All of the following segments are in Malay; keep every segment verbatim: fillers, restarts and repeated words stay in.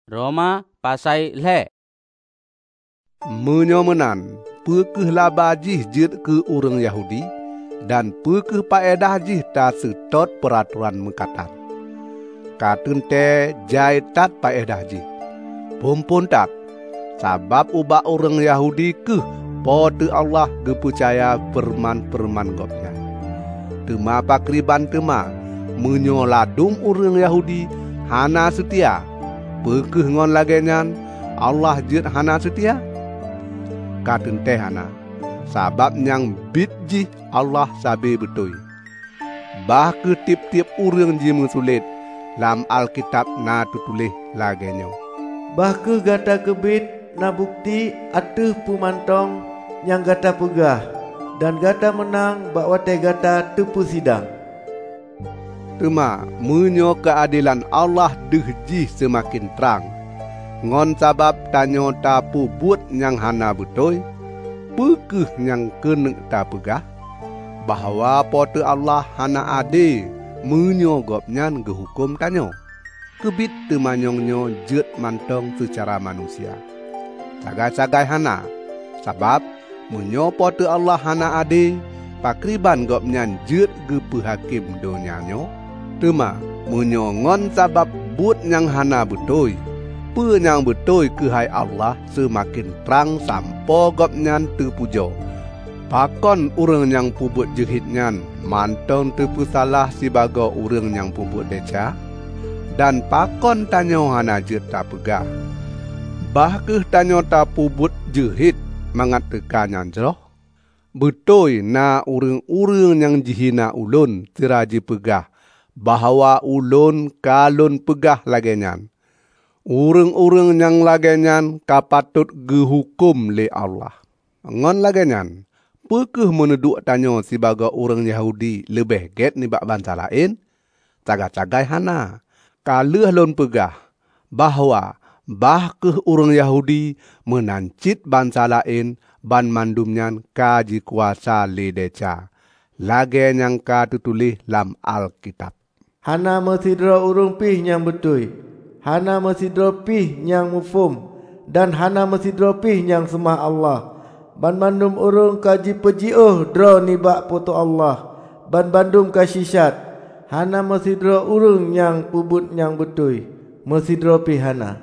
Roma pasai le. Menyomenan, pekeh laba jih jid ke orang Yahudi, dan pekeh paedah jih ta setot peraturan mekatan. Katun te jai tat paedah jih. Pompon tat, sabab ubah orang Yahudi ke pote Allah gepercaya perman-perman gopnya. Tema pakriban tema, menyoladum orang Yahudi hana setia. Pekeh ngon lagenyan, Allah jid hana setia. Katun teh hana, sabab yang bid jih Allah sabe betul. Bah ke tip-tip urang ji mensulit, lam Alkitab na tutulih lagenyo. Bah ke gata kebit na bukti atuh pemantong yang gata pegah, dan gata menang bakwa teh gata tepu sidang. Tema menyo keadilan Allah deh jih semakin terang. Ngon sabab tanyo ta pubut yang hana betul, pekeh yang kena ta pegah, bahawa pote Allah hana ade menyogopnyan gehukum tanyo. Kebit temanyongnyo jet mantong secara manusia. Sagai-sagai hana, sabab menyo pote Allah hana ade, pakriban gopnyan jet gepehakim donyanyo. Tema menyongon sabab but yang hana betul. Penyang betul kehai Allah semakin terang sampo gopnyan terpujo. Pakon urang yang pubut jehitnyan mantong tepu salah sibago urang yang pubut deca. Dan pakon tanyo hana jet tak pegah. Bah keh tanyo tak pubut jehit mangat tekanyan jeroh. Betul na urang-urang yang jihina ulun tiraji pegah. Bahawa ulun kalun pegah lagenyan. Urang-urang yang lagenyan kapatut gehukum le Allah. Ngon lagenyan, pekeh meneduk tanyo sibaga orang Yahudi lebih get nibak bangsa lain? Cagai-cagai hana. Kaleh lon pegah bahawa bah keh orang Yahudi menancit bangsa lain ban mandumnyan kaji kuasa le deca. Lagen yang ka tutulih lam Alkitab. Hana mesidra urung pih yang betul. Hana mesidra pih yang mufum. Dan hana mesidra pih yang semah Allah. Ban bandum urung kaji pejiuh dra nibak putu Allah. Ban bandum kasisat. Hana mesidra urung yang pubut yang betul. Mesidra pih hana.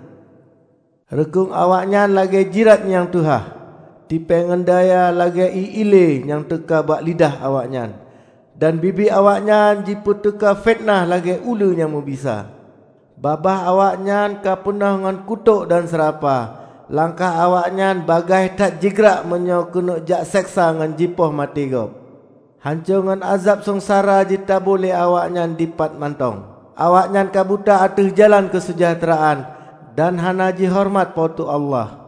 Rekung awaknya lagi jirat yang tuhah. Dipengendaya lagi iile yang teka bak lidah awaknya. Dan bibi awaknya jipu teka fitnah lagi ulu yang membisa. Babah awaknya ka punah ngan kutuk dan serapa. Langkah awaknya bagai tak jigrak menyo kena jak seksa ngan jipoh mati gop. Hancur ngan azab sengsara jita boleh awaknya dipat mantong. Awaknya ka buta atuh jalan kesejahteraan. Dan hana ji hormat potu Allah.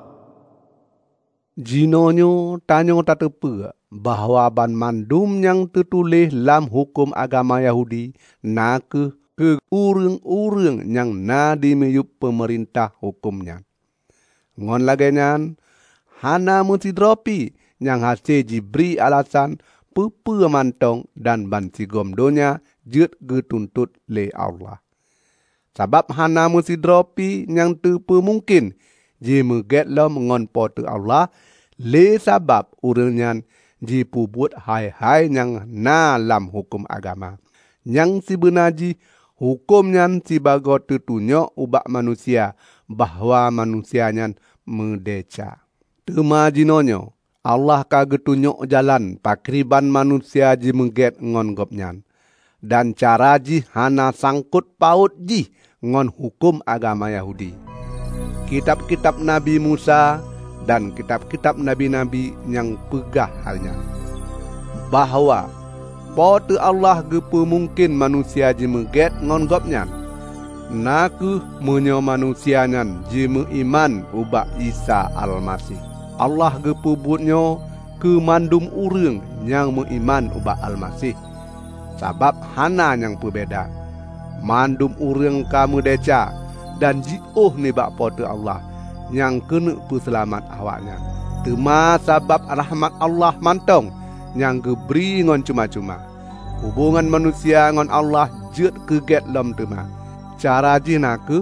Jinonyo tanyo tak tepe bahawa ban mandum yang tertulis dalam hukum agama Yahudi na ke ke urang-urang yang na dimeyup pemerintah hukumnya. Ngon lagenyan, hana musidropi yang hasil jibri alasan pepe mantong dan ban sigom donya jet getuntut le Allah. Sabab hana musidropi yang tepe mungkin je meget lom ngon pote Allah le sabab urangnya jipubut hai-hai yang na lam hukum agama. Yang sebenarnya hukumnya sibago tetunyok ubak manusia bahwa manusianya mendeca. Tema jinonyo Allah kagetunyok jalan pakriban manusia ji mengget ngon gopnyan. Dan cara ji hana sangkut paut ji ngon hukum agama Yahudi. Kitab-kitab Nabi Musa dan kitab-kitab Nabi-Nabi yang pegah halnya. Bahawa pote Allah gepe mungkin manusia ji mengget ngon gopnyan. Naku menyo manusianya ji iman ubak Isa Al-Masih. Allah gepe butnyo ke mandum urang yang mengiman ubak Al-Masih. Sabab hana yang berbeda. Mandum urang kamu deca dan jiuh nibak pote Allah yang kena peselamat awaknya. Tema sabab rahmat Allah mantong yang geberi ngon cuma-cuma. Hubungan manusia ngon Allah jet keget lom tema. Cara jina ke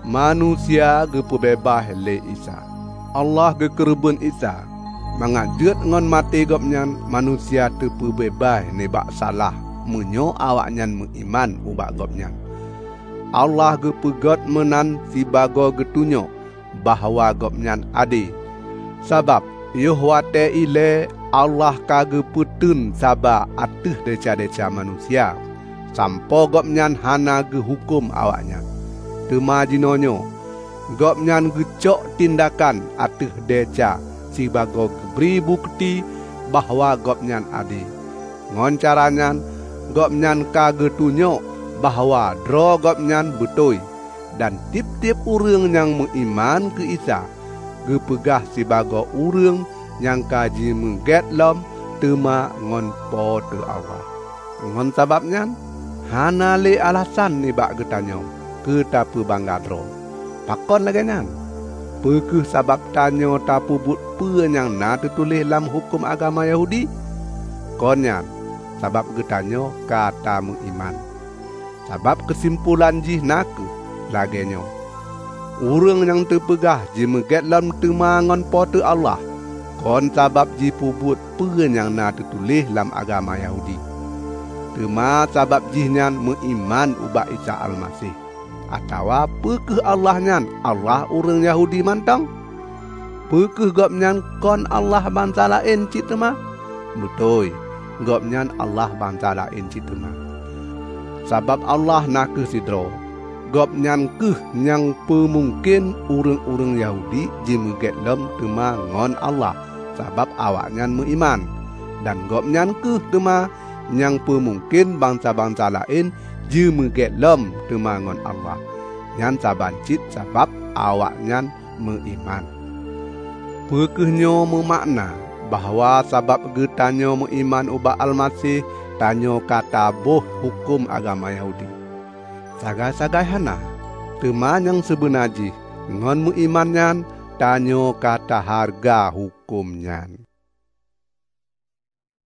manusia gepebebah le Isa. Allah gekerben Isa mangajut ngon mati gopnyan manusia tepebebah nebak salah menyo awaknyan mengiman ubak gopnyan. Allah gepegot menan si bago getunyo bahawa gopnyan ade. Sabab Yohwate ile Allah kage putun saba atuh deca-deca manusia. Sampo gopnyan hana ge hukum awaknya. Tema jinonyo gopnyan gecok tindakan atuh deca si bago beri bukti bahawa gopnyan ade. Ngon caranyan gopnyan kage tunyo bahawa dro gopnyan betul. Dan tip-tip urang yang mengiman ke Isa gepegah si bago urang yang kaji mengget lom tema ngon po te Allah. Ngon sababnya hana le alasan ni bak getanyo ke tapu banggadro. Pakon lagi nyan. Pekeh sabab tanyo tapu but pe yang na tertulis dalam hukum agama Yahudi. Konyan sabab getanyo kata mengiman. Sabab kesimpulan jih naku lagenyo. Urang yang terpegah ji meget dalam temangon pote Allah. Kon sabab ji pubut pe yang na tertulis dalam agama Yahudi. Tema sabab jihnya mengiman ubak Isa Al-Masih. Atawa pekeh Allah nyan Allah urang Yahudi mantang. Pekeh gopnyan kon Allah bangsa lain cik tema. Betul. Gopnyan Allah bangsa lain cik tema. Sabab Allah nak ke sidro. Gopnyan keh yang pemungkin urang-urang Yahudi ji meget lem tema ngon Allah. Sabab awaknyan mengiman. Dan gopnyan keh tema yang pemungkin bangsa-bangsa lain ji meget lem tema ngon Allah. Nyan saban cit sabab awaknyan mengiman. Pekehnyo memakna bahawa sabab getanyo mengiman ubak Al-Masih tanyo kata boh hukum agama Yahudi. Sagai-sagai hana tema yang sebenaji ngon mengimannya tanyo kata harga hukumnya.